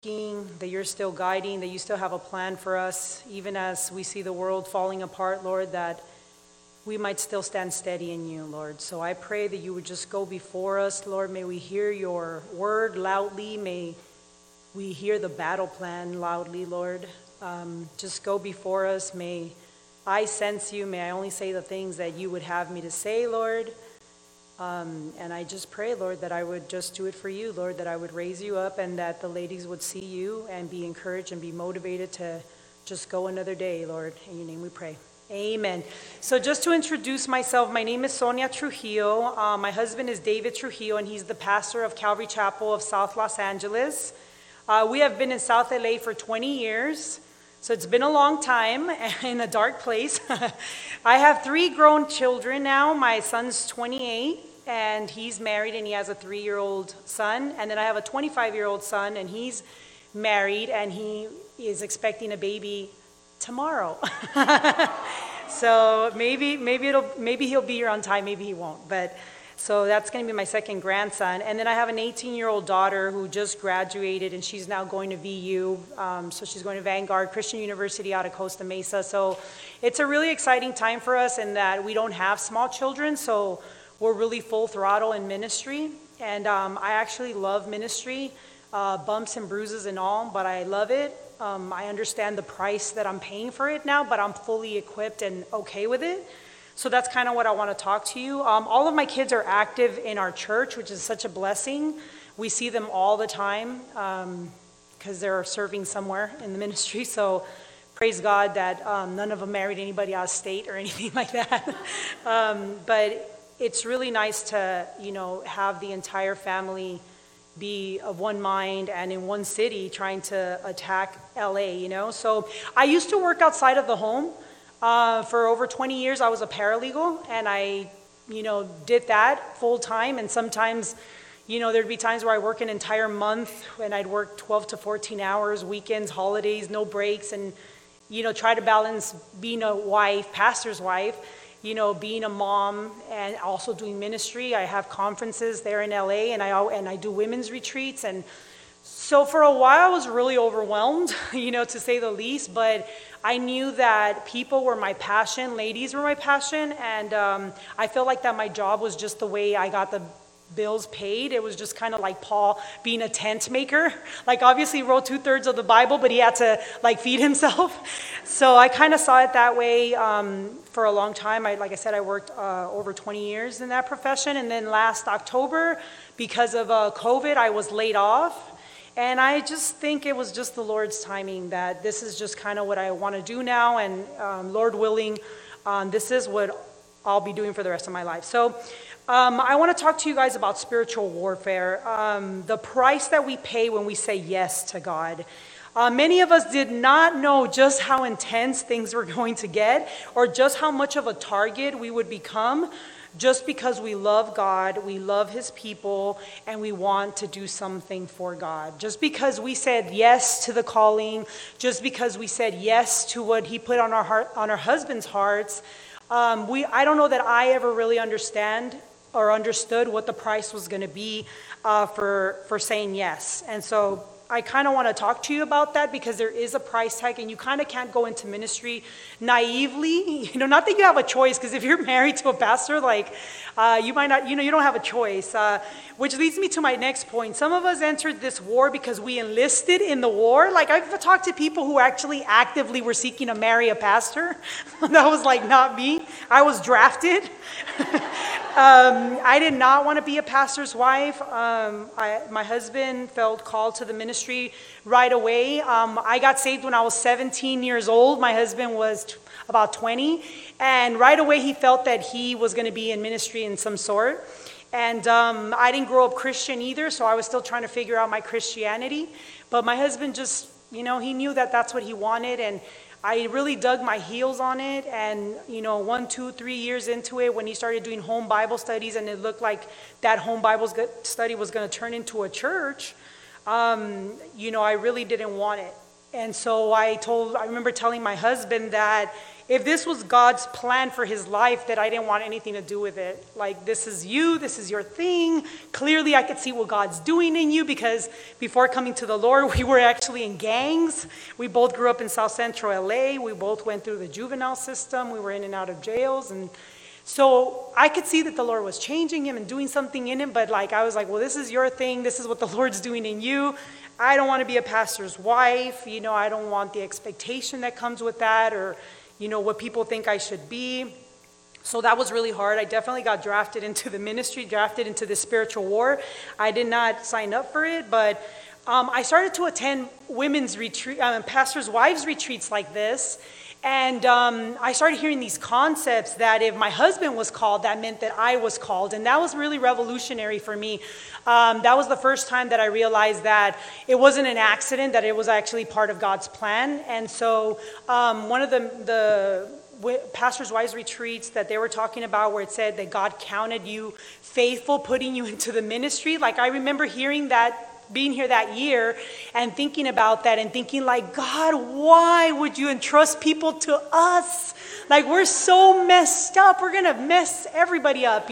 that you're still guiding, that you still have a plan for us, even as we see the world falling apart, Lord, that we might still stand steady in you, Lord. So I pray that you would just go before us, Lord. May we hear your word loudly. May we hear the battle plan loudly, Lord. Just go before us. May I sense you. May I only say the things that you would have me to say, Lord. And I just pray, Lord, that I would just do it for you, Lord, that I would raise you up and that the ladies would see you and be encouraged and be motivated to just go another day, Lord. In your name we pray. Amen. So just to introduce myself, my name is Sonia Trujillo. My husband is David Trujillo, and he's the pastor of Calvary Chapel of South Los Angeles. We have been in South LA for 20 years. So it's been a long time in a dark place. I have 3 grown children now. My son's 28, and he's married, and he has a 3-year-old son. And then I have a 25-year-old son, and he's married, and he is expecting a baby tomorrow. So maybe he'll be here on time, maybe he won't. But so that's going to be my second grandson. And then I have an 18-year-old daughter who just graduated, and she's now going to VU. So she's going to Vanguard Christian University out of Costa Mesa. So it's a really exciting time for us in that we don't have small children, so we're really full throttle in ministry. And I actually love ministry, bumps and bruises and all, but I love it. I understand the price that I'm paying for it now, but I'm fully equipped and okay with it. So that's kind of what I want to talk to you. All of my kids are active in our church, which is such a blessing. We see them all the time because they're serving somewhere in the ministry. So praise God that none of them married anybody out of state or anything like that. But it's really nice to, have the entire family be of one mind and in one city trying to attack LA, So I used to work outside of the home. For over 20 years, I was a paralegal, and I, did that full time. And sometimes, there'd be times where I work an entire month, and I'd work 12 to 14 hours, weekends, holidays, no breaks, and, try to balance being a wife, pastor's wife, being a mom, and also doing ministry. I have conferences there in LA, and I do women's retreats. And so for a while, I was really overwhelmed, to say the least, but I knew that people were my passion, ladies were my passion, and I felt like that my job was just the way I got the bills paid. It was just kind of like Paul being a tent maker. Like, obviously he wrote 2/3 of the Bible, but he had to feed himself. So I kind of saw it that way for a long time. Like I said, I worked over 20 years in that profession, and then last October, because of COVID, I was laid off. And I just think it was just the Lord's timing that this is just kind of what I want to do now. And Lord willing, this is what I'll be doing for the rest of my life. So I want to talk to you guys about spiritual warfare, the price that we pay when we say yes to God. Many of us did not know just how intense things were going to get or just how much of a target we would become. Just because we love God, we love his people, and we want to do something for God. Just because we said yes to the calling, just because we said yes to what he put on our heart, on our husbands' hearts, I don't know that I ever really understood what the price was going to be for saying yes. And so I kind of want to talk to you about that because there is a price tag, and you kind of can't go into ministry naively. Not that you have a choice, because if you're married to a pastor, you might not, you don't have a choice. Which leads me to my next point. Some of us entered this war because we enlisted in the war. I've talked to people who actually actively were seeking to marry a pastor. That was not me. I was drafted. I did not want to be a pastor's wife. My husband felt called to the ministry right away. I got saved when I was 17 years old. My husband was about 20. And right away he felt that he was going to be in ministry in some sort. And I didn't grow up Christian either, so I was still trying to figure out my Christianity. But my husband just, he knew that that's what he wanted, and I really dug my heels on it. And 1, 2, 3 years into it, when he started doing home Bible studies, and it looked like that home Bible study was going to turn into a church, I really didn't want it. And so I remember telling my husband that if this was God's plan for his life, that I didn't want anything to do with it. Like, this is you, this is your thing. Clearly I could see what God's doing in you, because before coming to the Lord, we were actually in gangs. We both grew up in South Central LA. We both went through the juvenile system. We were in and out of jails. And so I could see that the Lord was changing him and doing something in him, but like, I was like, well, this is your thing. This is what the Lord's doing in you. I don't want to be a pastor's wife. I don't want the expectation that comes with that, or what people think I should be. So that was really hard. I definitely got drafted into the ministry, drafted into the spiritual war. I did not sign up for it, but I started to attend women's retreat, pastors' wives retreats like this. And I started hearing these concepts that if my husband was called, that meant that I was called. And that was really revolutionary for me. That was the first time that I realized that it wasn't an accident, that it was actually part of God's plan. And so one of the pastors' wives retreats that they were talking about, where it said that God counted you faithful, putting you into the ministry. Like, I remember hearing that, being here that year and thinking about that and thinking like, God, why would you entrust people to us? Like, we're so messed up. We're going to mess everybody up,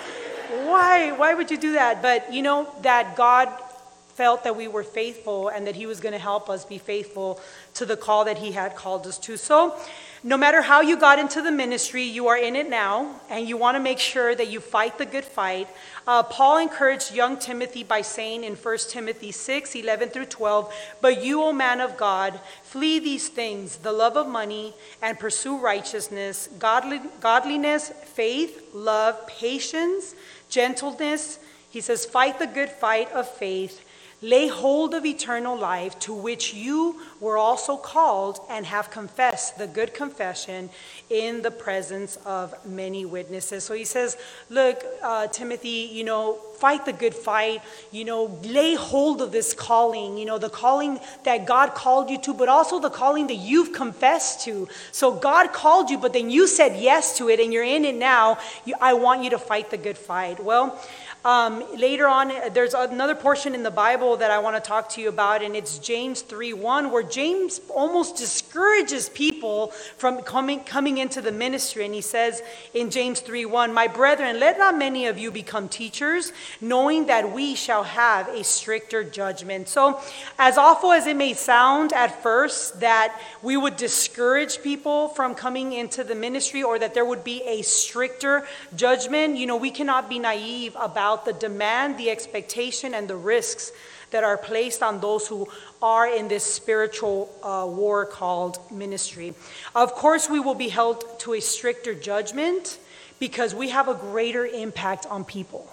Why would you do that? But that God felt that we were faithful and that he was going to help us be faithful to the call that he had called us to. So no matter how you got into the ministry, you are in it now, and you want to make sure that you fight the good fight. Paul encouraged young Timothy by saying in 1 Timothy 6:11-12, "But you, O man of God, flee these things, the love of money, and pursue righteousness, godliness, faith, love, patience, gentleness." He says, "Fight the good fight of faith. Lay hold of eternal life, to which you were also called and have confessed the good confession in the presence of many witnesses." So he says, look, Timothy, fight the good fight, lay hold of this calling, the calling that God called you to, but also the calling that you've confessed to. So God called you, but then you said yes to it, and you're in it now. I want you to fight the good fight. Well, later on, there's another portion in the Bible that I want to talk to you about, and it's James 3:1, where James almost discourages people from coming into the ministry. And he says in James 3:1, "My brethren, let not many of you become teachers, knowing that we shall have a stricter judgment." So as awful as it may sound at first, that we would discourage people from coming into the ministry, or that there would be a stricter judgment, we cannot be naive about the demand, the expectation, and the risks that are placed on those who are in this spiritual war called ministry. Of course, we will be held to a stricter judgment because we have a greater impact on people.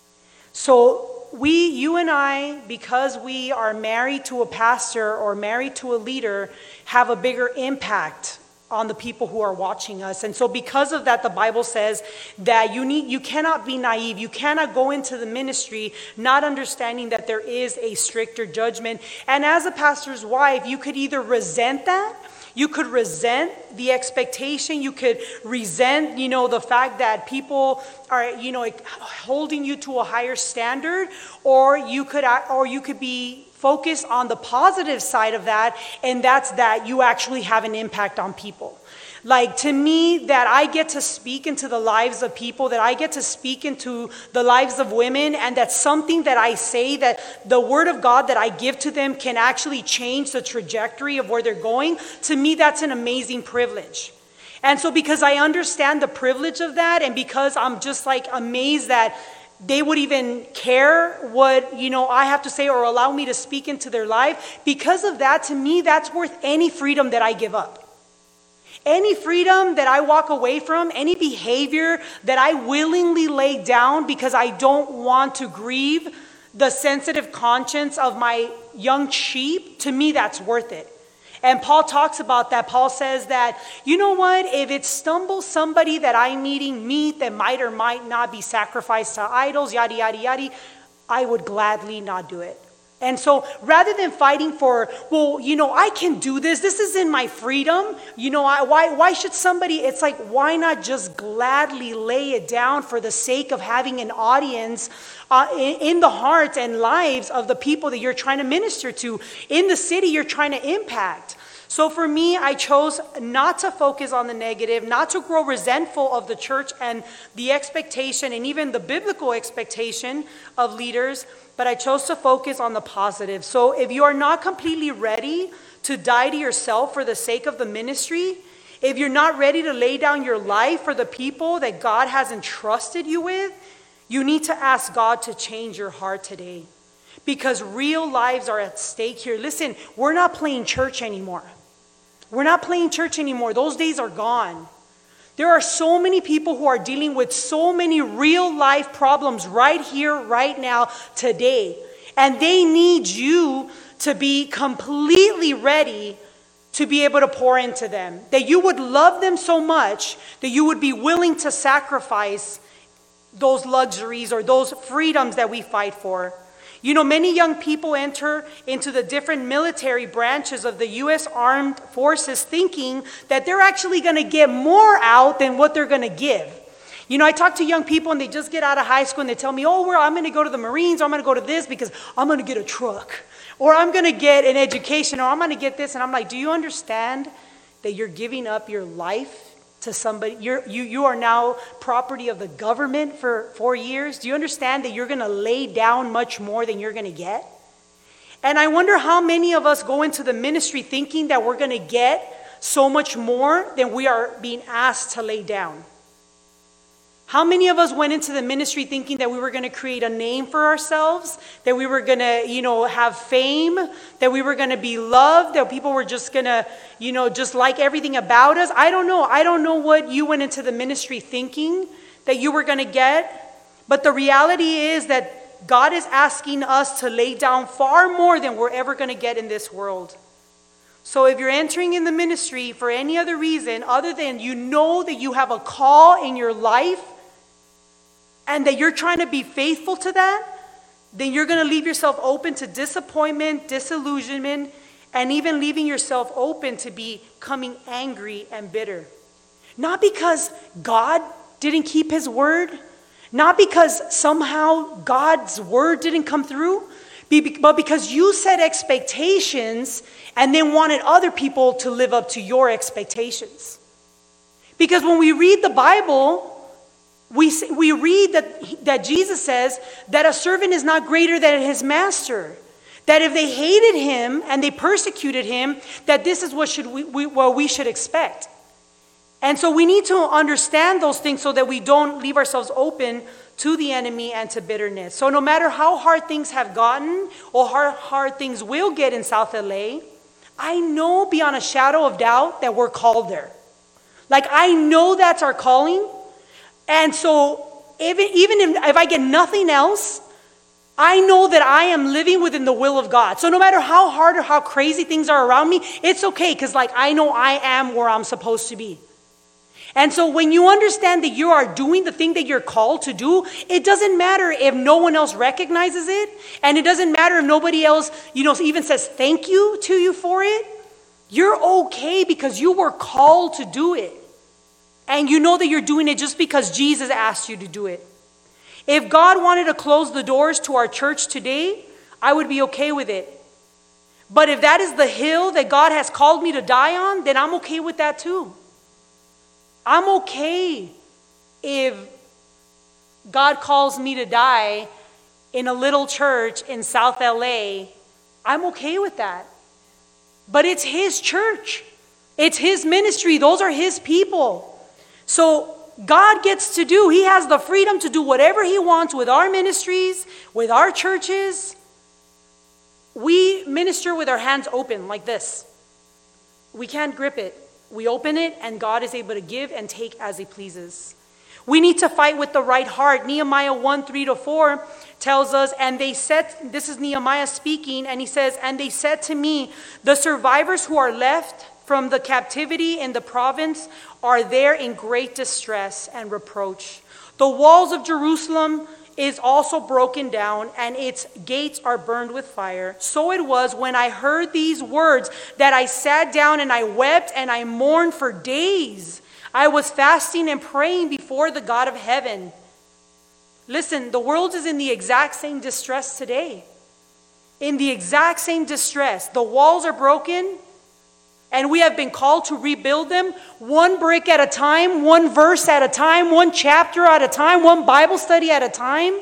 So you and I, because we are married to a pastor or married to a leader, have a bigger impact on the people who are watching us. And so because of that, the Bible says that you cannot be naive. You cannot go into the ministry not understanding that there is a stricter judgment. And as a pastor's wife, you could either resent that, you could resent the expectation, you could resent, the fact that people are, holding you to a higher standard, or you could be focus on the positive side of that, and that's that you actually have an impact on people. Like, to me, that I get to speak into the lives of people, that I get to speak into the lives of women, and that something that I say, that the word of God that I give to them can actually change the trajectory of where they're going. To me, that's an amazing privilege. And so because I understand the privilege of that, and because I'm just amazed that they would even care what, I have to say, or allow me to speak into their life. Because of that, to me, that's worth any freedom that I give up. Any freedom that I walk away from, any behavior that I willingly lay down because I don't want to grieve the sensitive conscience of my young sheep, to me, that's worth it. And Paul talks about that. Paul says that, if it stumbles somebody that I'm eating meat that might or might not be sacrificed to idols, yada, yada, yada, I would gladly not do it. And so rather than fighting for, well, I can do this. This is in my freedom. Why should somebody, it's like, why not just gladly lay it down for the sake of having an audience in the hearts and lives of the people that you're trying to minister to, in the city you're trying to impact. So for me, I chose not to focus on the negative, not to grow resentful of the church and the expectation and even the biblical expectation of leaders, but I chose to focus on the positive. So if you are not completely ready to die to yourself for the sake of the ministry, if you're not ready to lay down your life for the people that God has entrusted you with, you need to ask God to change your heart today. Because real lives are at stake here. Listen, we're not playing church anymore. We're not playing church anymore. Those days are gone. There are so many people who are dealing with so many real life problems right here, right now, today. And they need you to be completely ready to be able to pour into them. That you would love them so much that you would be willing to sacrifice those luxuries or those freedoms that we fight for. Many young people enter into the different military branches of the U.S. Armed Forces thinking that they're actually going to get more out than what they're going to give. I talk to young people and they just get out of high school and they tell me, I'm going to go to the Marines, or I'm going to go to this because I'm going to get a truck, or I'm going to get an education, or I'm going to get this. And I'm like, do you understand that you're giving up your life to somebody? You are now property of the government for 4 years. Do you understand that you're going to lay down much more than you're going to get? And I wonder how many of us go into the ministry thinking that we're going to get so much more than we are being asked to lay down. How many of us went into the ministry thinking that we were going to create a name for ourselves, that we were going to, have fame, that we were going to be loved, that people were just going to, just like everything about us? I don't know. I don't know what you went into the ministry thinking that you were going to get. But the reality is that God is asking us to lay down far more than we're ever going to get in this world. So if you're entering in the ministry for any other reason other than that you have a call in your life, and that you're trying to be faithful to that, then you're going to leave yourself open to disappointment, disillusionment, and even leaving yourself open to becoming angry and bitter. Not because God didn't keep his word, not because somehow God's word didn't come through, but because you set expectations and then wanted other people to live up to your expectations. Because when we read the Bible, we read that Jesus says that a servant is not greater than his master. That if they hated him and they persecuted him, that this is what we should expect. And so we need to understand those things so that we don't leave ourselves open to the enemy and to bitterness. So no matter how hard things have gotten or how hard things will get in South LA, I know beyond a shadow of doubt that we're called there. Like, I know that's our calling. And so even if I get nothing else, I know that I am living within the will of God. So no matter how hard or how crazy things are around me, it's okay, because I know I am where I'm supposed to be. And so when you understand that you are doing the thing that you're called to do, it doesn't matter if no one else recognizes it, and it doesn't matter if nobody else, even says thank you to you for it. You're okay because you were called to do it. And you know that you're doing it just because Jesus asked you to do it. If God wanted to close the doors to our church today, I would be okay with it. But if that is the hill that God has called me to die on, then I'm okay with that too. I'm okay if God calls me to die in a little church in South LA. I'm okay with that. But it's his church. It's his ministry. Those are his people. So God gets to do, he has the freedom to do whatever he wants with our ministries, with our churches. We minister with our hands open like this. We can't grip it. We open it and God is able to give and take as he pleases. We need to fight with the right heart. Nehemiah 1:3-4 tells us, and they said, this is Nehemiah speaking, and he says, and they said to me, the survivors who are left from the captivity in the province are there in great distress and reproach. The walls of Jerusalem is also broken down, and its gates are burned with fire. So it was when I heard these words that I sat down and I wept and I mourned for days. I was fasting and praying before the God of heaven. Listen, the world is in the exact same distress today. In the exact same distress. The walls are broken, and we have been called to rebuild them one brick at a time, one verse at a time, one chapter at a time, one Bible study at a time.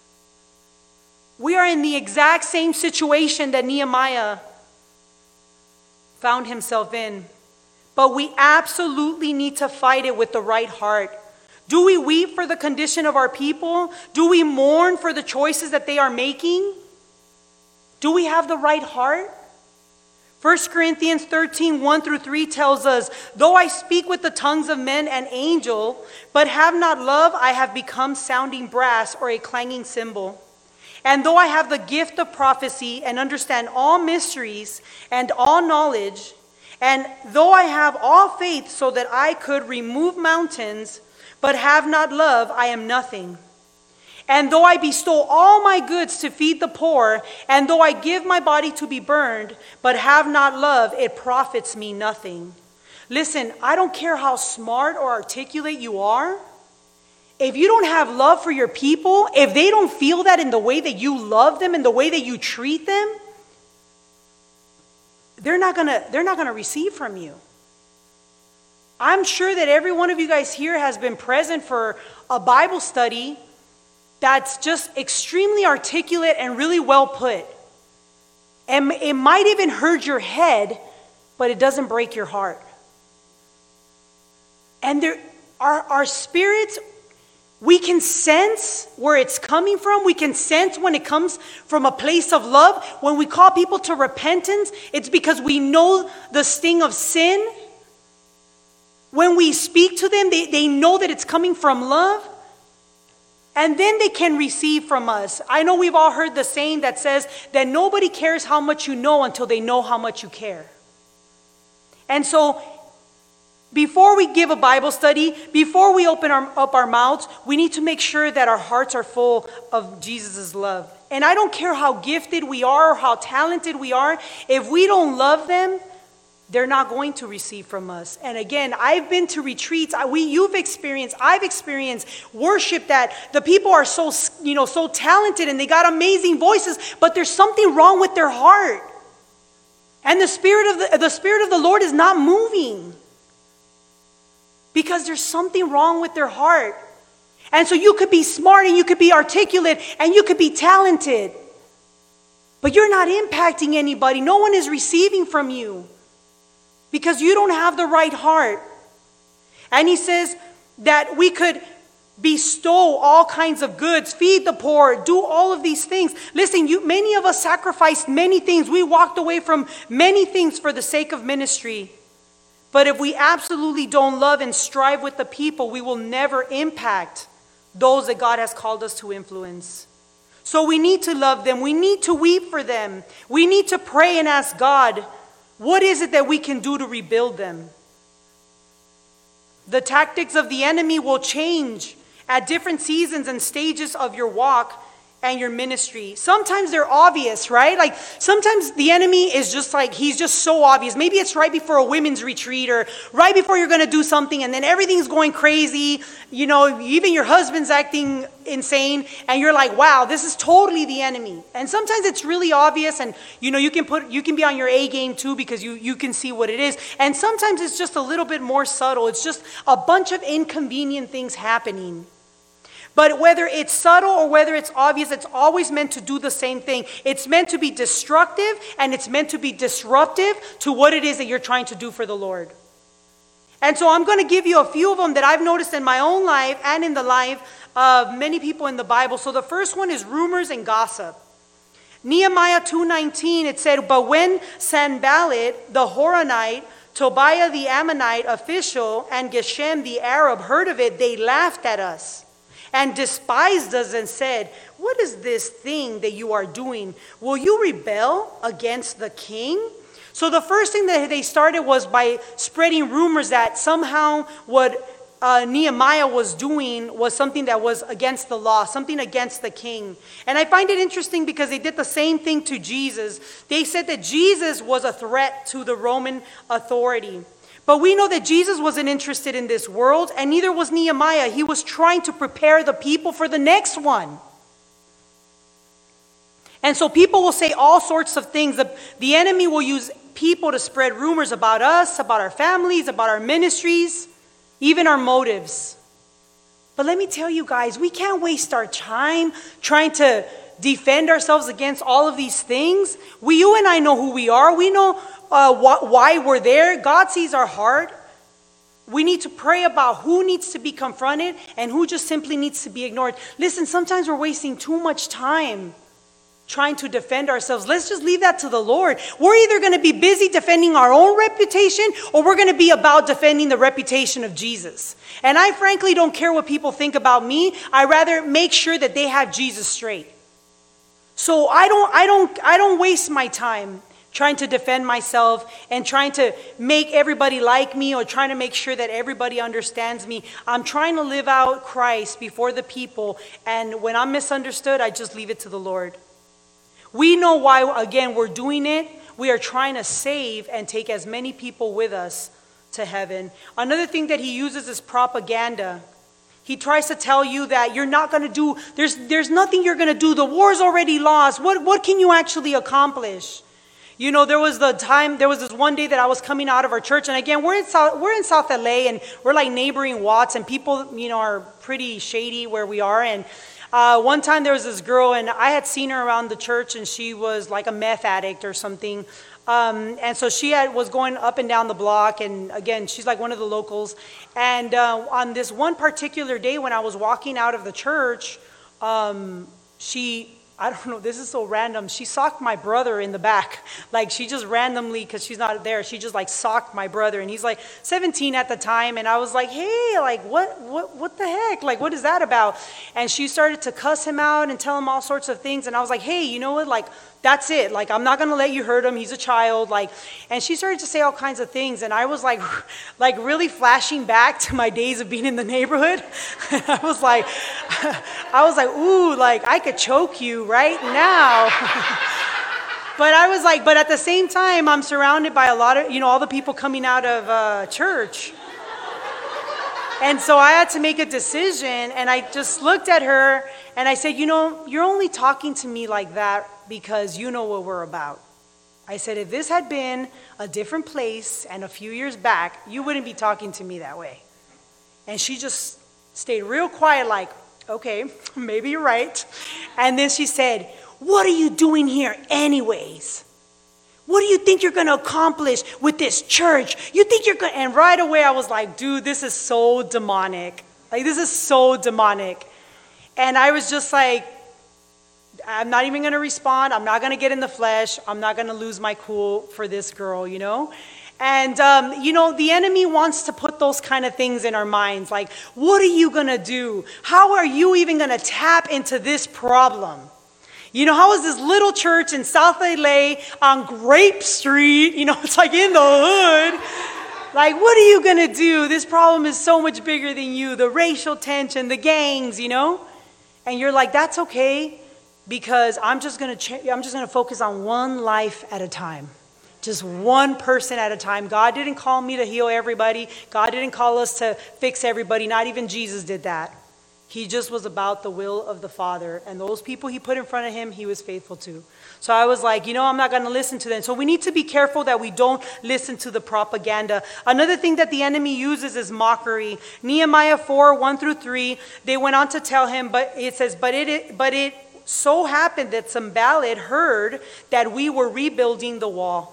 We are in the exact same situation that Nehemiah found himself in. But we absolutely need to fight it with the right heart. Do we weep for the condition of our people? Do we mourn for the choices that they are making? Do we have the right heart? 1 Corinthians 13, 1-3 tells us, though I speak with the tongues of men and angel, but have not love, I have become sounding brass or a clanging cymbal. And though I have the gift of prophecy and understand all mysteries and all knowledge, and though I have all faith so that I could remove mountains, but have not love, I am nothing. And though I bestow all my goods to feed the poor, and though I give my body to be burned, but have not love, it profits me nothing. Listen, I don't care how smart or articulate you are. If you don't have love for your people, if they don't feel that in the way that you love them, in the way that you treat them, they're not gonna receive from you. I'm sure that every one of you guys here has been present for a Bible study that's just extremely articulate and really well put. And it might even hurt your head, but it doesn't break your heart. And our spirits, we can sense where it's coming from. We can sense when it comes from a place of love. When we call people to repentance, it's because we know the sting of sin. When we speak to them, they know that it's coming from love. And then they can receive from us. I know we've all heard the saying that says that nobody cares how much you know until they know how much you care. And so, before we give a Bible study, before we open up our mouths, we need to make sure that our hearts are full of Jesus' love. And I don't care how gifted we are or how talented we are, if we don't love them, they're not going to receive from us. And again, I've been to retreats. I've experienced worship that the people are so talented and they got amazing voices, but there's something wrong with their heart. And the Spirit of the Lord is not moving because there's something wrong with their heart. And so you could be smart and you could be articulate and you could be talented, but you're not impacting anybody. No one is receiving from you, because you don't have the right heart. And he says that we could bestow all kinds of goods, feed the poor, do all of these things. Listen, many of us sacrificed many things. We walked away from many things for the sake of ministry. But if we absolutely don't love and strive with the people, we will never impact those that God has called us to influence. So we need to love them. We need to weep for them. We need to pray and ask God, what is it that we can do to rebuild them? The tactics of the enemy will change at different seasons and stages of your walk and your ministry. Sometimes they're obvious, right? Like sometimes the enemy is just like, he's just so obvious. Maybe it's right before a women's retreat or right before you're going to do something and then everything's going crazy. You know, even your husband's acting insane and you're like, wow, this is totally the enemy. And sometimes it's really obvious and you know, you can be on your A game too because you can see what it is. And sometimes it's just a little bit more subtle. It's just a bunch of inconvenient things happening. But whether it's subtle or whether it's obvious, it's always meant to do the same thing. It's meant to be destructive and it's meant to be disruptive to what it is that you're trying to do for the Lord. And so I'm going to give you a few of them that I've noticed in my own life and in the life of many people in the Bible. So the first one is rumors and gossip. Nehemiah 2:19, it said, but when Sanballat the Horonite, Tobiah the Ammonite official, and Geshem the Arab heard of it, they laughed at us and despised us and said, what is this thing that you are doing? Will you rebel against the king? So the first thing that they started was by spreading rumors that somehow what Nehemiah was doing was something that was against the law, something against the king. And I find it interesting because they did the same thing to Jesus. They said that Jesus was a threat to the Roman authority. But we know that Jesus wasn't interested in this world, and neither was Nehemiah. He was trying to prepare the people for the next one. And so people will say all sorts of things. The enemy will use people to spread rumors about us, about our families, about our ministries, even our motives. But let me tell you guys, we can't waste our time trying to defend ourselves against all of these things. You and I know who we are. We know why we're there. God sees our heart. We need to pray about who needs to be confronted and who just simply needs to be ignored. Listen, sometimes we're wasting too much time trying to defend ourselves. Let's just leave that to the Lord. We're either going to be busy defending our own reputation, or we're going to be about defending the reputation of Jesus. And I frankly don't care what people think about me. I rather make sure that they have Jesus straight. So I don't waste my time trying to defend myself and trying to make everybody like me, or trying to make sure that everybody understands me. I'm trying to live out Christ before the people, and when I'm misunderstood, I just leave it to the Lord. We know why, again, we're doing it. We are trying to save and take as many people with us to heaven. Another thing that he uses is propaganda. He tries to tell you that you're not going to do, there's nothing you're going to do. The war's already lost. What can you actually accomplish? You know, there was this one day that I was coming out of our church, and again, we're in South LA, and we're like neighboring Watts, and people, are pretty shady where we are. And one time there was this girl, and I had seen her around the church, and she was like a meth addict or something. And so she was going up and down the block, and again, she's like one of the locals. And on this one particular day when I was walking out of the church, I don't know, this is so random. She socked my brother in the back. Like, she just randomly, because she's not there, she just like socked my brother. And he's like 17 at the time. And I was like, hey, like, what the heck? Like, what is that about? And she started to cuss him out and tell him all sorts of things. And I was like, hey, you know what? Like, that's it. Like, I'm not going to let you hurt him. He's a child. Like, and she started to say all kinds of things. And I was like really flashing back to my days of being in the neighborhood. And I was like, ooh, like, I could choke you right now. But I was like, but at the same time, I'm surrounded by a lot of, all the people coming out of church. And so I had to make a decision. And I just looked at her and I said, you're only talking to me like that because you know what we're about. I said, if this had been a different place and a few years back, you wouldn't be talking to me that way. And she just stayed real quiet, like, okay, maybe you're right. And then she said, what are you doing here anyways? What do you think you're going to accomplish with this church? You think you're going to... And right away I was like, dude, this is so demonic. Like, this is so demonic. And I was just like, I'm not even going to respond. I'm not going to get in the flesh. I'm not going to lose my cool for this girl, And, the enemy wants to put those kind of things in our minds. Like, what are you going to do? How are you even going to tap into this problem? How is this little church in South LA on Grape Street? It's like in the hood. Like, what are you going to do? This problem is so much bigger than you. The racial tension, the gangs, And you're like, that's okay, because I'm just going to focus on one life at a time. Just one person at a time. God didn't call me to heal everybody. God didn't call us to fix everybody. Not even Jesus did that. He just was about the will of the Father. And those people he put in front of him, he was faithful to. So I was like, I'm not going to listen to them. So we need to be careful that we don't listen to the propaganda. Another thing that the enemy uses is mockery. Nehemiah 4:1-3, they went on to tell him, but it so happened that Sanballat heard that we were rebuilding the wall.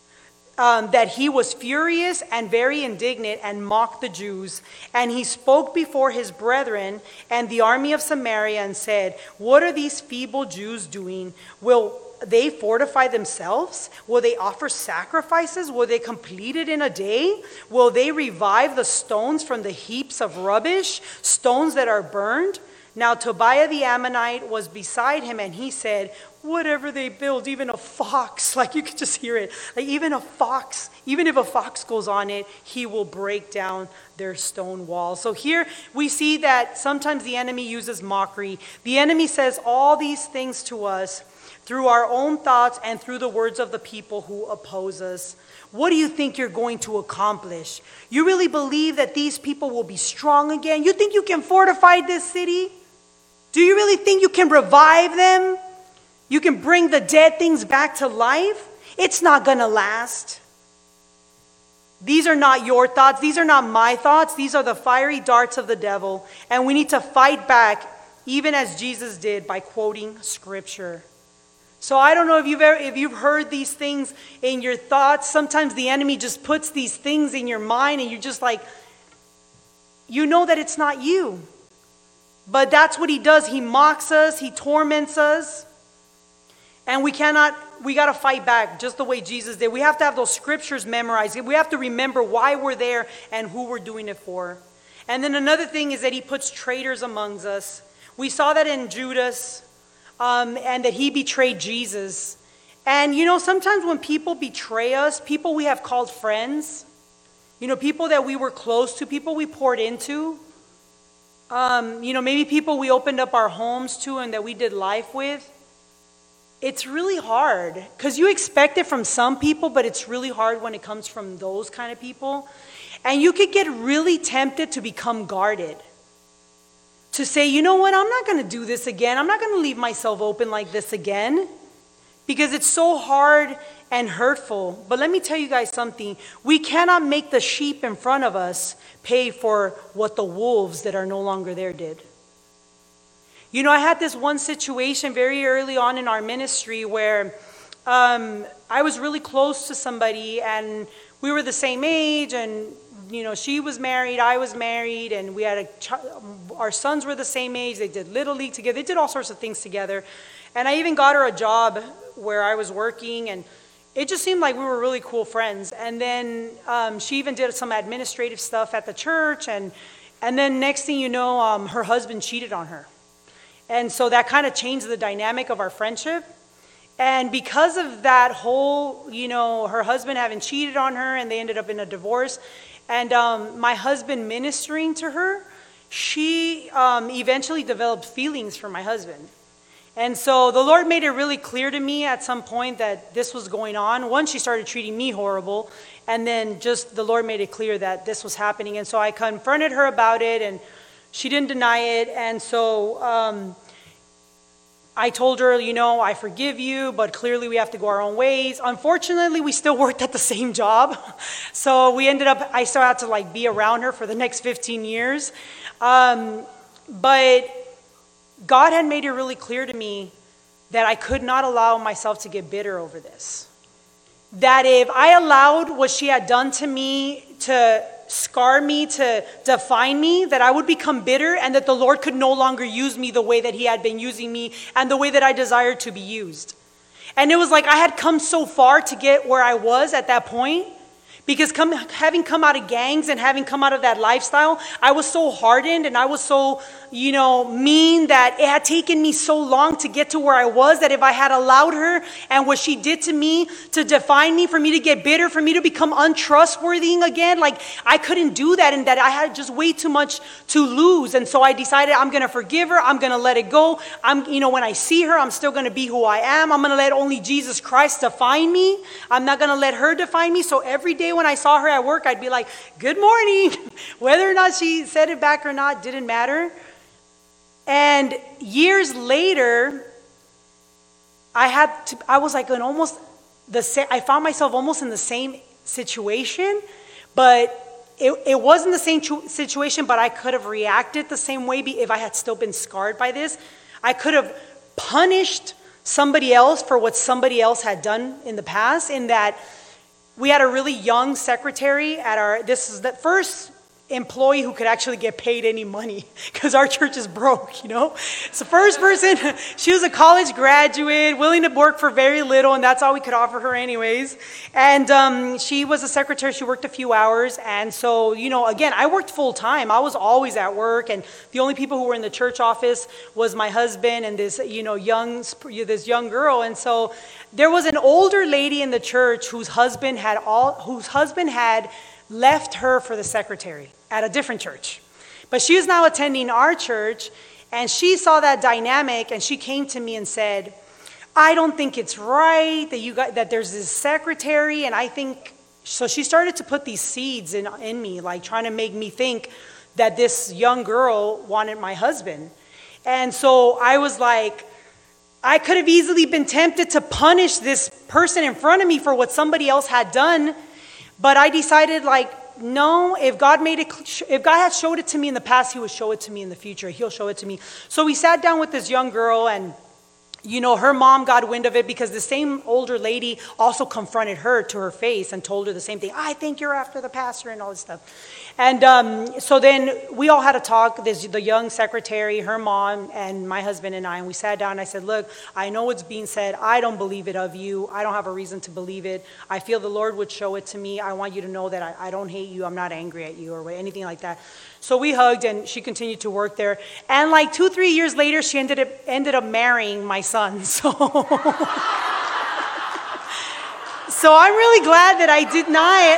That he was furious and very indignant and mocked the Jews. And he spoke before his brethren and the army of Samaria and said, what are these feeble Jews doing? Will they fortify themselves? Will they offer sacrifices? Will they complete it in a day? Will they revive the stones from the heaps of rubbish, stones that are burned? Now Tobiah the Ammonite was beside him, and he said, whatever they build, even a fox, like you could just hear it, like even a fox, even if a fox goes on it, he will break down their stone walls. So here we see that sometimes the enemy uses mockery. The enemy says all these things to us through our own thoughts and through the words of the people who oppose us. What do you think you're going to accomplish? You really believe that these people will be strong again? You think you can fortify this city? Do you really think you can revive them? You can bring the dead things back to life? It's not going to last. These are not your thoughts. These are not my thoughts. These are the fiery darts of the devil. And we need to fight back, even as Jesus did, by quoting Scripture. So I don't know if you've heard these things in your thoughts. Sometimes the enemy just puts these things in your mind and you're just like, you know that it's not you. But that's what he does. He mocks us. He torments us. And we got to fight back just the way Jesus did. We have to have those scriptures memorized. We have to remember why we're there and who we're doing it for. And then another thing is that he puts traitors amongst us. We saw that in Judas, and that he betrayed Jesus. And sometimes when people betray us, people we have called friends, people that we were close to, people we poured into, maybe people we opened up our homes to and that we did life with. It's really hard because you expect it from some people, but it's really hard when it comes from those kind of people. And you could get really tempted to become guarded. To say, you know what, I'm not going to do this again. I'm not going to leave myself open like this again. Because it's so hard and hurtful. But let me tell you guys something. We cannot make the sheep in front of us pay for what the wolves that are no longer there did. I had this one situation very early on in our ministry where I was really close to somebody and we were the same age and she was married, I was married, and we had our sons were the same age. They did Little League together. They did all sorts of things together. And I even got her a job where I was working, and it just seemed like we were really cool friends. And then she even did some administrative stuff at the church, and then next thing you know, her husband cheated on her. And so that kind of changed the dynamic of our friendship. And because of that whole, her husband having cheated on her, and they ended up in a divorce, and my husband ministering to her, she eventually developed feelings for my husband. And so the Lord made it really clear to me at some point that this was going on. One, she started treating me horrible, and then just the Lord made it clear that this was happening. And so I confronted her about it, and she didn't deny it. And so I told her, I forgive you, but clearly we have to go our own ways. Unfortunately, we still worked at the same job. So I still had to be around her for the next 15 years. But God had made it really clear to me that I could not allow myself to get bitter over this. That if I allowed what she had done to me to scar me, to define me, that I would become bitter and that the Lord could no longer use me the way that he had been using me and the way that I desired to be used. And it was like I had come so far to get where I was at that point. Because having come out of gangs and having come out of that lifestyle, I was so hardened and I was so, mean that it had taken me so long to get to where I was that if I had allowed her and what she did to me to define me, for me to get bitter, for me to become untrustworthy again, I couldn't do that, and that I had just way too much to lose. And so I decided I'm going to forgive her. I'm going to let it go. When I see her, I'm still going to be who I am. I'm going to let only Jesus Christ define me. I'm not going to let her define me. So every day when I saw her at work, I'd be like, good morning. Whether or not she said it back or not didn't matter. And years later, I found myself almost in the same situation, but it wasn't the same situation, but I could have reacted the same way if I had still been scarred by this. I could have punished somebody else for what somebody else had done in the past, in that we had a really young secretary at this is the first employee who could actually get paid any money because our church is broke, you know. So first person, she was a college graduate, willing to work for very little, and that's all we could offer her anyways. And she was a secretary. She worked a few hours. And so, you know, again, I worked full time. I was always at work, and the only people who were in the church office was my husband and this, you know, this young girl. And so there was an older lady in the church whose husband had left her for the secretary at a different church. But she was now attending our church, and she saw that dynamic, and she came to me and said, I don't think it's right that there's this secretary, and I think, so she started to put these seeds in me, like trying to make me think that this young girl wanted my husband. And so I was like, I could have easily been tempted to punish this person in front of me for what somebody else had done. But I decided, like, no, if God had showed it to me in the past, he would show it to me in the future. He'll show it to me. So we sat down with this young girl, and, you know, her mom got wind of it because the same older lady also confronted her to her face and told her the same thing. I think you're after the pastor and all this stuff. And so then we all had a talk, the young secretary, her mom, and my husband and I, and we sat down and I said, look, I know what's being said. I don't believe it of you. I don't have a reason to believe it. I feel the Lord would show it to me. I want you to know that I don't hate you. I'm not angry at you or anything like that. So we hugged, and she continued to work there. And like 2-3 years later, she ended up marrying my son. So, so I'm really glad that I did not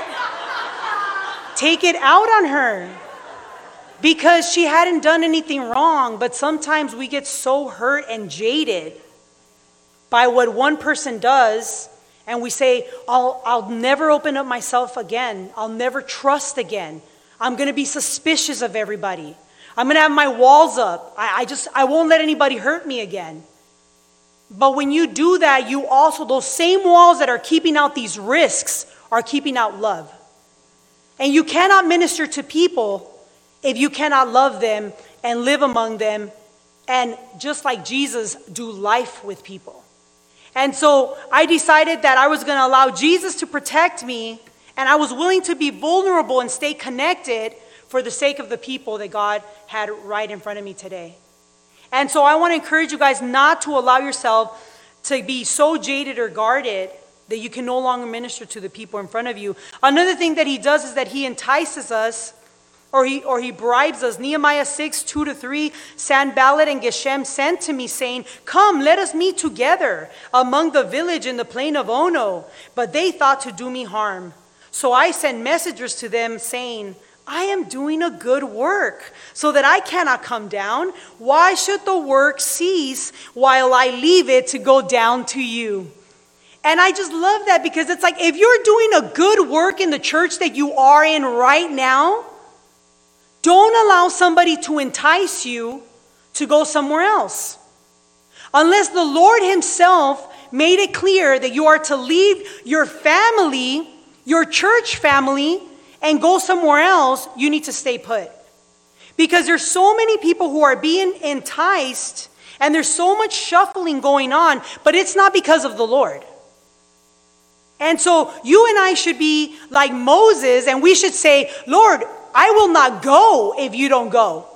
take it out on her, because she hadn't done anything wrong. But sometimes we get so hurt and jaded by what one person does, and we say, I'll never open up myself again. I'll never trust again. I'm going to be suspicious of everybody. I'm going to have my walls up. I won't let anybody hurt me again. But when you do that, you also, those same walls that are keeping out these risks are keeping out love. And you cannot minister to people if you cannot love them and live among them and, just like Jesus, do life with people. And so I decided that I was going to allow Jesus to protect me, and I was willing to be vulnerable and stay connected for the sake of the people that God had right in front of me today. And so I want to encourage you guys not to allow yourself to be so jaded or guarded that you can no longer minister to the people in front of you. Another thing that he does is that he entices us, or he bribes us. Nehemiah 6:2-3, Sanballat and Geshem sent to me, saying, come, let us meet together among the village in the plain of Ono. But they thought to do me harm. So I sent messengers to them, saying, I am doing a good work, so that I cannot come down. Why should the work cease while I leave it to go down to you? And I just love that, because it's like, if you're doing a good work in the church that you are in right now, don't allow somebody to entice you to go somewhere else. Unless the Lord himself made it clear that you are to leave your family, your church family, and go somewhere else, you need to stay put. Because there's so many people who are being enticed, and there's so much shuffling going on, but it's not because of the Lord. And so you and I should be like Moses, and we should say, Lord, I will not go if you don't go.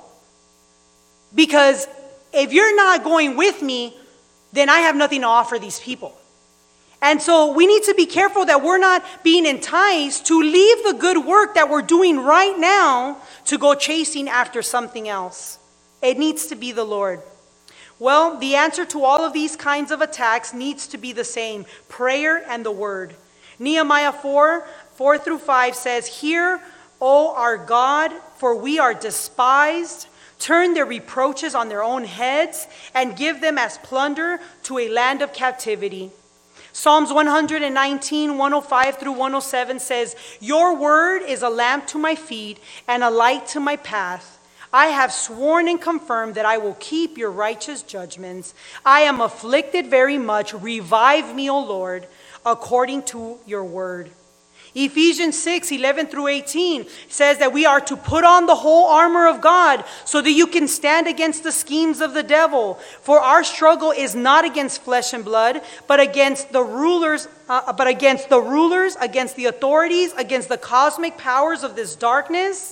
Because if you're not going with me, then I have nothing to offer these people. And so we need to be careful that we're not being enticed to leave the good work that we're doing right now to go chasing after something else. It needs to be the Lord. Well, the answer to all of these kinds of attacks needs to be the same: prayer and the word. Nehemiah 4:4-5 says, hear, O our God, for we are despised. Turn their reproaches on their own heads and give them as plunder to a land of captivity. Psalms 119, 105-107 says, your word is a lamp to my feet and a light to my path. I have sworn and confirmed that I will keep your righteous judgments. I am afflicted very much. Revive me, O Lord, according to your word. Ephesians 6:11-18 says that we are to put on the whole armor of God so that you can stand against the schemes of the devil. For our struggle is not against flesh and blood, but against the rulers, against the authorities, against the cosmic powers of this darkness,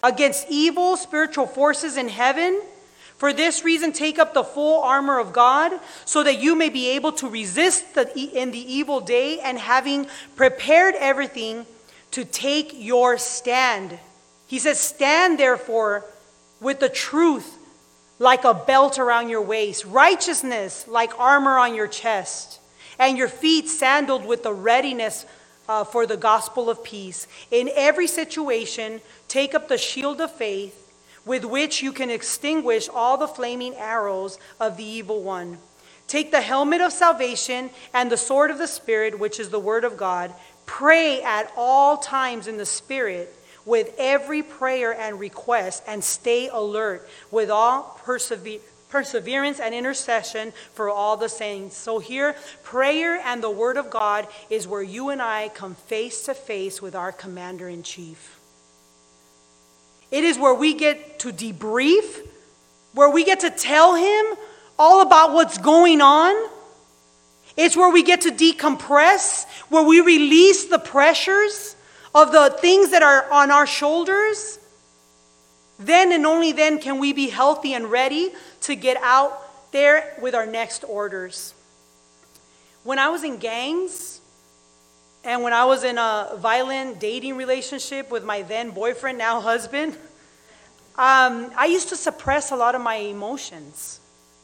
against evil spiritual forces in heaven. For this reason, take up the full armor of God, so that you may be able to resist in the evil day, and having prepared everything, to take your stand. He says, stand therefore with the truth like a belt around your waist, righteousness like armor on your chest, and your feet sandaled with the readiness for the gospel of peace. In every situation, take up the shield of faith, with which you can extinguish all the flaming arrows of the evil one. Take the helmet of salvation and the sword of the Spirit, which is the word of God. Pray at all times in the Spirit, with every prayer and request, and stay alert with all perseverance and intercession for all the saints. So here, prayer and the word of God is where you and I come face to face with our commander-in-chief. It is where we get to debrief, where we get to tell him all about what's going on. It's where we get to decompress, where we release the pressures of the things that are on our shoulders. Then and only then can we be healthy and ready to get out there with our next orders. When I was in gangs, and when I was in a violent dating relationship with my then boyfriend, now husband, I used to suppress a lot of my emotions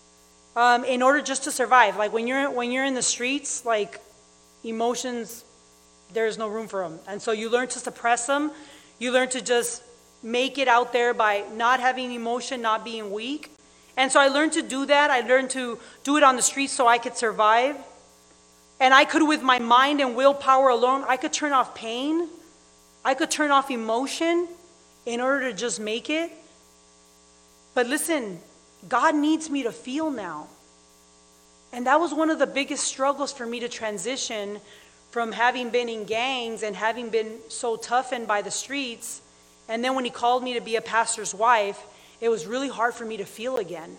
in order just to survive. Like when you're in the streets, like emotions, there's no room for them. And so you learn to suppress them. You learn to just make it out there by not having emotion, not being weak. And so I learned to do that. I learned to do it on the streets so I could survive. And I could, with my mind and willpower alone, I could turn off pain. I could turn off emotion in order to just make it. But listen, God needs me to feel now. And that was one of the biggest struggles for me to transition from having been in gangs and having been so toughened by the streets. And then when he called me to be a pastor's wife, it was really hard for me to feel again.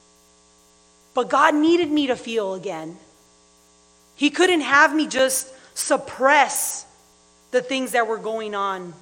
But God needed me to feel again. He couldn't have me just suppress the things that were going on.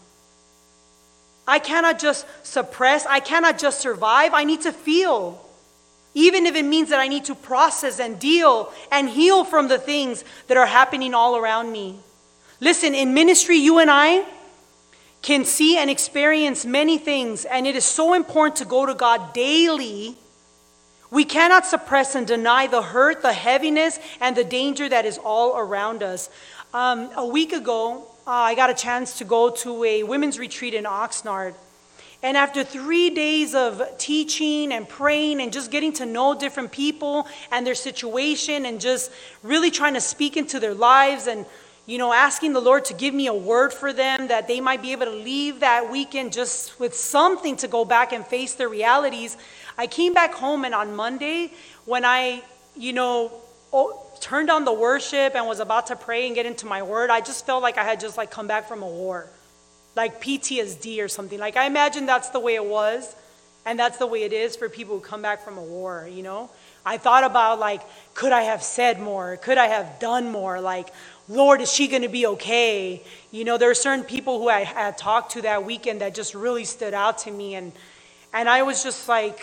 I cannot just suppress. I cannot just survive. I need to feel. Even if it means that I need to process and deal and heal from the things that are happening all around me. Listen, in ministry, you and I can see and experience many things, and it is so important to go to God daily. We cannot suppress and deny the hurt, the heaviness, and the danger that is all around us. A week ago, I got a chance to go to a women's retreat in Oxnard. And after 3 days of teaching and praying and just getting to know different people and their situation and just really trying to speak into their lives and, asking the Lord to give me a word for them that they might be able to leave that weekend just with something to go back and face their realities, I came back home, and on Monday, when I, turned on the worship and was about to pray and get into my word, I just felt like I had just come back from a war, like PTSD or something. Like I imagine that's the way it was, and that's the way it is for people who come back from a war, I thought about could I have said more? Could I have done more? Lord, is she going to be okay? There are certain people who I had talked to that weekend that just really stood out to me, and I was just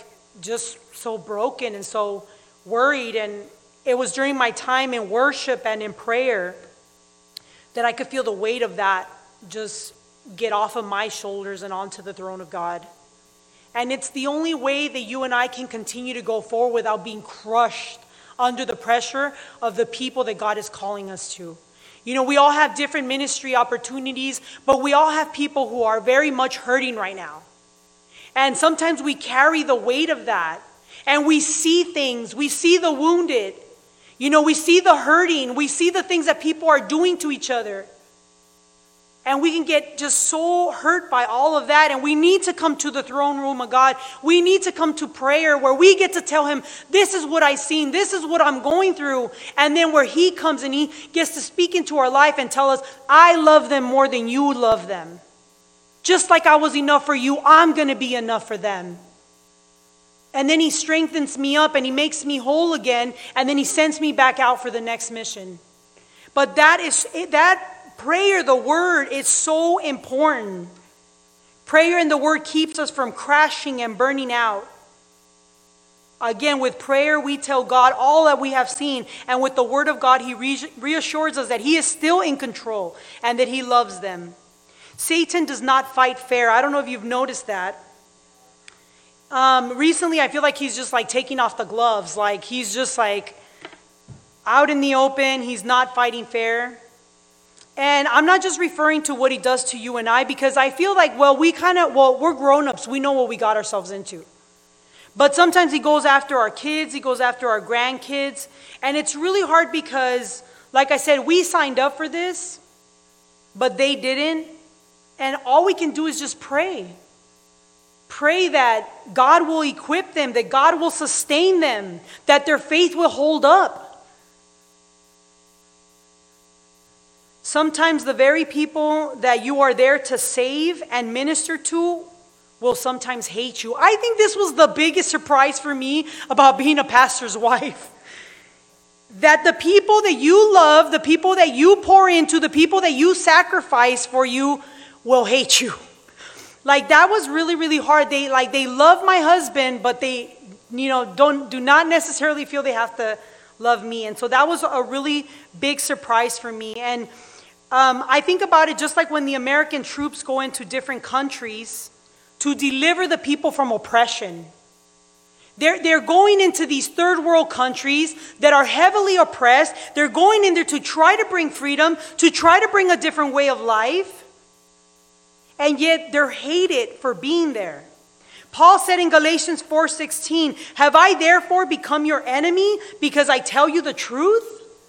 so broken and so worried. And it was during my time in worship and in prayer that I could feel the weight of that just get off of my shoulders and onto the throne of God. And it's the only way that you and I can continue to go forward without being crushed under the pressure of the people that God is calling us to. We all have different ministry opportunities, but we all have people who are very much hurting right now. And sometimes we carry the weight of that, and we see things. We see the wounded. We see the hurting. We see the things that people are doing to each other. And we can get just so hurt by all of that. And we need to come to the throne room of God. We need to come to prayer where we get to tell him, this is what I've seen. This is what I'm going through. And then where he comes and he gets to speak into our life and tell us, I love them more than you love them. Just like I was enough for you, I'm going to be enough for them. And then he strengthens me up and he makes me whole again. And then he sends me back out for the next mission. But that prayer, the word, is so important. Prayer in the Word keeps us from crashing and burning out. Again, with prayer, we tell God all that we have seen. And with the Word of God, He reassures us that He is still in control and that He loves them. Satan does not fight fair. I don't know if you've noticed that. Recently, I feel like he's just like taking off the gloves. Like he's just like out in the open. He's not fighting fair. And I'm not just referring to what he does to you and I, because I feel like, we're grown-ups. We know what we got ourselves into. But sometimes he goes after our kids. He goes after our grandkids. And it's really hard because, like I said, we signed up for this, but they didn't. And all we can do is just pray. Pray that God will equip them, that God will sustain them, that their faith will hold up. Sometimes the very people that you are there to save and minister to will sometimes hate you. I think this was the biggest surprise for me about being a pastor's wife. That the people that you love, the people that you pour into, the people that you sacrifice for you will hate you. Like that was really, really hard. They love my husband, but they, do not necessarily feel they have to love me. And so that was a really big surprise for me. And I think about it just like when the American troops go into different countries to deliver the people from oppression. They're going into these third world countries that are heavily oppressed. They're going in there to try to bring freedom, to try to bring a different way of life. And yet they're hated for being there. Paul said in Galatians 4:16, "Have I therefore become your enemy because I tell you the truth?"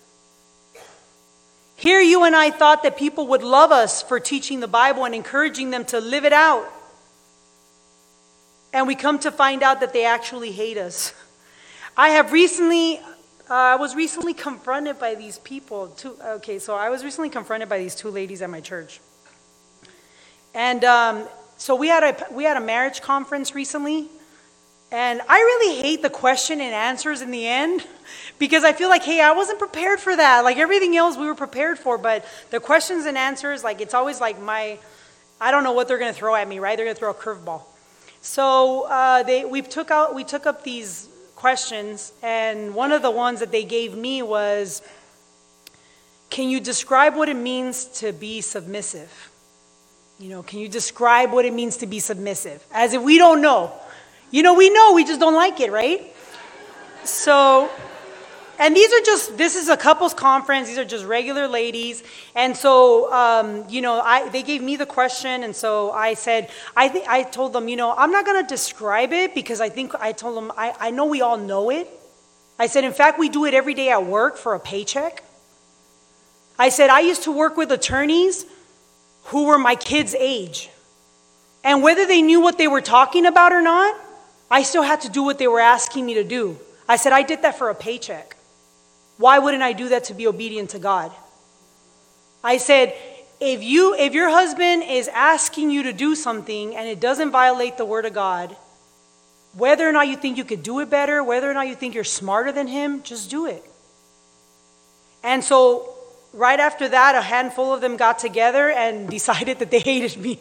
Here you and I thought that people would love us for teaching the Bible and encouraging them to live it out. And we come to find out that they actually hate us. I was recently confronted by these people. I was recently confronted by these two ladies at my church. And so we had a marriage conference recently. And I really hate the question and answers in the end because I feel like, hey, I wasn't prepared for that. Like everything else we were prepared for, but the questions and answers, like it's always like I don't know what they're going to throw at me, right? They're going to throw a curveball. So we took up these questions, and one of the ones that they gave me was, can you describe what it means to be submissive? Can you describe what it means to be submissive? As if we don't know. We know, we just don't like it, right? So, and this is a couples conference. These are just regular ladies. And so, they gave me the question. And so I said, I told them, I'm not going to describe it because I told them, I know we all know it. I said, in fact, we do it every day at work for a paycheck. I said, I used to work with attorneys who were my kids' age. And whether they knew what they were talking about or not, I still had to do what they were asking me to do. I said, I did that for a paycheck. Why wouldn't I do that to be obedient to God? I said, if your husband is asking you to do something and it doesn't violate the Word of God, whether or not you think you could do it better, whether or not you think you're smarter than him, just do it. And so right after that, a handful of them got together and decided that they hated me.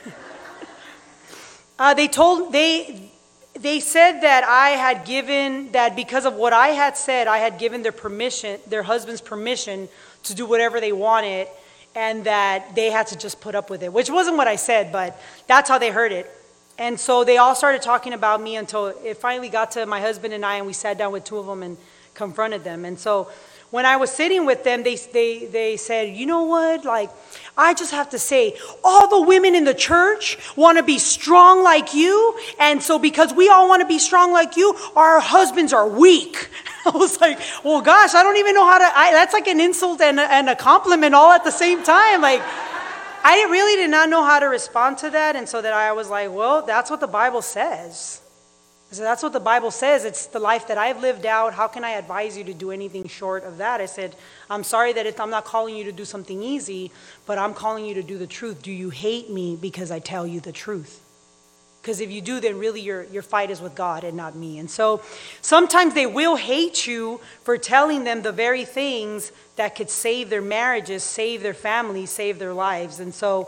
They said that because of what I had said, I had given their husbands permission to do whatever they wanted, and that they had to just put up with it, which wasn't what I said, but that's how they heard it. And so they all started talking about me until it finally got to my husband and I, and we sat down with two of them and confronted them. And so when I was sitting with them, they said, you know what, I just have to say, all the women in the church want to be strong like you, and so because we all want to be strong like you, our husbands are weak. I was like, well, gosh, I don't even know how to, that's like an insult and a compliment all at the same time. I really did not know how to respond to that, and so that I was like, well, that's what the Bible says. I said, that's what the Bible says. It's the life that I've lived out. How can I advise you to do anything short of that? I said, I'm sorry that I'm not calling you to do something easy, but I'm calling you to do the truth. Do you hate me because I tell you the truth? Because if you do, then really your fight is with God and not me. And so sometimes they will hate you for telling them the very things that could save their marriages, save their families, save their lives. And so,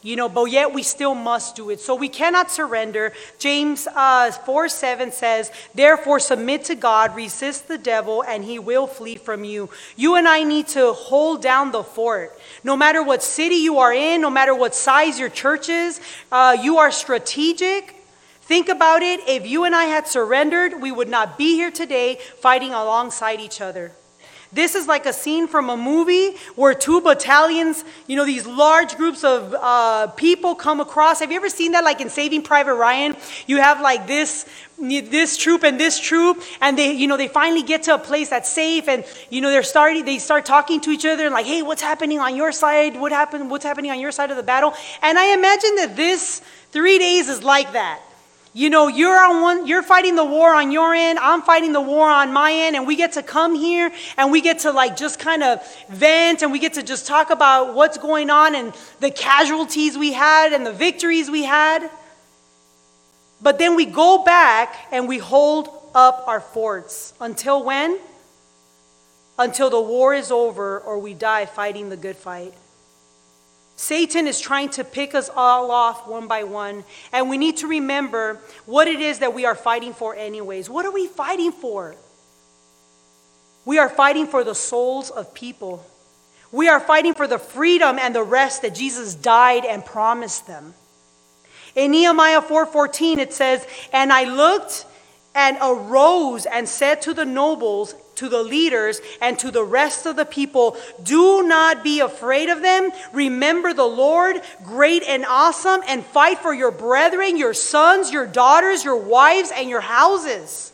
but yet we still must do it. So we cannot surrender. James 4:7 says, therefore submit to God, resist the devil, and he will flee from you. You and I need to hold down the fort. No matter what city you are in, no matter what size your church is, you are strategic. Think about it. If you and I had surrendered, we would not be here today fighting alongside each other. This is like a scene from a movie where two battalions, these large groups of people come across. Have you ever seen that, like in Saving Private Ryan? You have like this troop and this troop, and they finally get to a place that's safe, and they start talking to each other and like, hey, what's happening on your side? What's happening on your side of the battle? And I imagine that this 3 days is like that. You're fighting the war on your end, I'm fighting the war on my end, and we get to come here and we get to like just kind of vent, and we get to just talk about what's going on and the casualties we had and the victories we had. But then we go back and we hold up our forts. Until when? Until the war is over or we die fighting the good fight. Satan is trying to pick us all off one by one, and we need to remember what it is that we are fighting for anyways. What are we fighting for? We are fighting for the souls of people. We are fighting for the freedom and the rest that Jesus died and promised them. In Nehemiah 4:14 it says, and I looked and arose and said to the nobles, to the leaders, and to the rest of the people, do not be afraid of them. Remember the Lord, great and awesome, and fight for your brethren, your sons, your daughters, your wives, and your houses.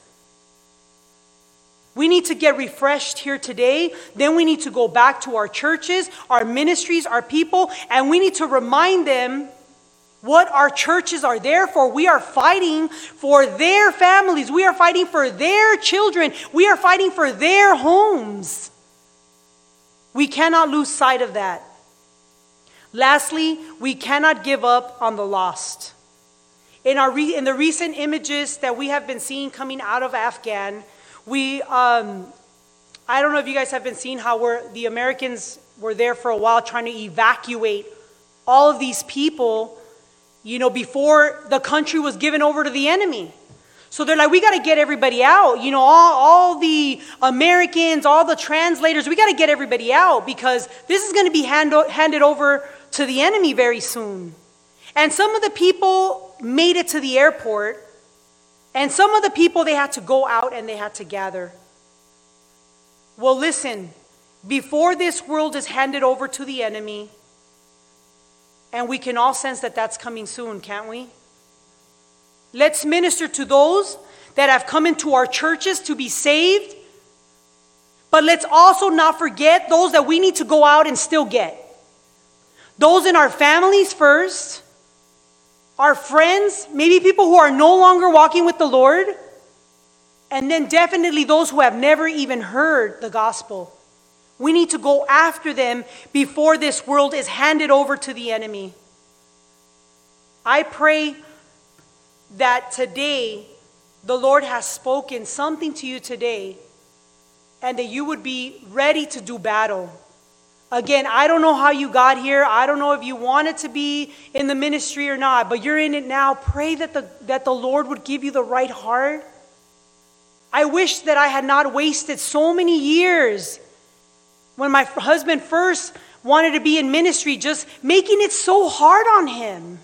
We need to get refreshed here today. Then we need to go back to our churches, our ministries, our people, and we need to remind them what our churches are there for. We are fighting for their families. We are fighting for their children. We are fighting for their homes. We cannot lose sight of that. Lastly, we cannot give up on the lost. In the recent images that we have been seeing coming out of Afghan, I don't know if you guys have been seeing how the Americans were there for a while trying to evacuate all of these people before the country was given over to the enemy. So they're like, we got to get everybody out. All the Americans, all the translators, we got to get everybody out because this is going to be handed over to the enemy very soon. And some of the people made it to the airport, and some of the people, they had to go out and they had to gather. Well, listen, before this world is handed over to the enemy, and we can all sense that that's coming soon, can't we? Let's minister to those that have come into our churches to be saved. But let's also not forget those that we need to go out and still get. Those in our families first. Our friends, maybe people who are no longer walking with the Lord. And then definitely those who have never even heard the gospel. We need to go after them before this world is handed over to the enemy. I pray that today the Lord has spoken something to you today and that you would be ready to do battle. Again, I don't know how you got here. I don't know if you wanted to be in the ministry or not, but you're in it now. Pray that the Lord would give you the right heart. I wish that I had not wasted so many years when my husband first wanted to be in ministry, just making it so hard on him.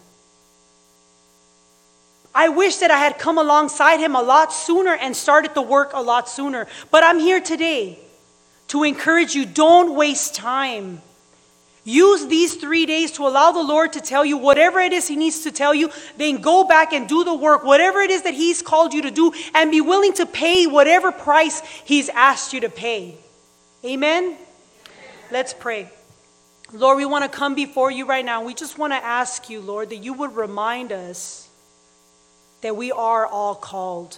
I wish that I had come alongside him a lot sooner and started the work a lot sooner. But I'm here today to encourage you, don't waste time. Use these 3 days to allow the Lord to tell you whatever it is He needs to tell you. Then go back and do the work, whatever it is that He's called you to do, and be willing to pay whatever price He's asked you to pay. Amen? Let's pray. Lord, we want to come before you right now. We just want to ask you, Lord, that you would remind us that we are all called.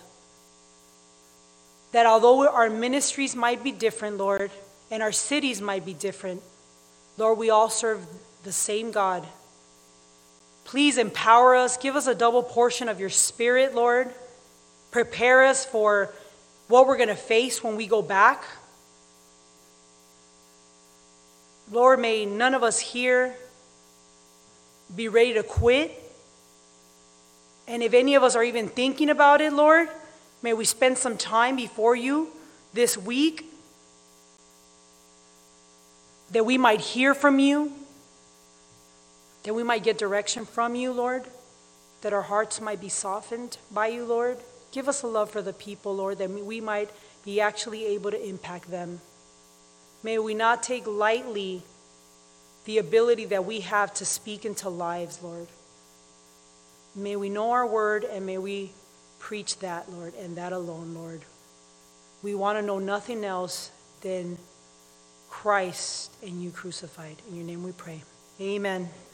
That although our ministries might be different, Lord, and our cities might be different, Lord, we all serve the same God. Please empower us. Give us a double portion of your Spirit, Lord. Prepare us for what we're going to face when we go back. Lord, may none of us here be ready to quit. And if any of us are even thinking about it, Lord, may we spend some time before you this week, that we might hear from you, that we might get direction from you, Lord, that our hearts might be softened by you, Lord. Give us a love for the people, Lord, that we might be actually able to impact them. May we not take lightly the ability that we have to speak into lives, Lord. May we know our word, and may we preach that, Lord, and that alone, Lord. We want to know nothing else than Christ and you crucified. In your name we pray. Amen.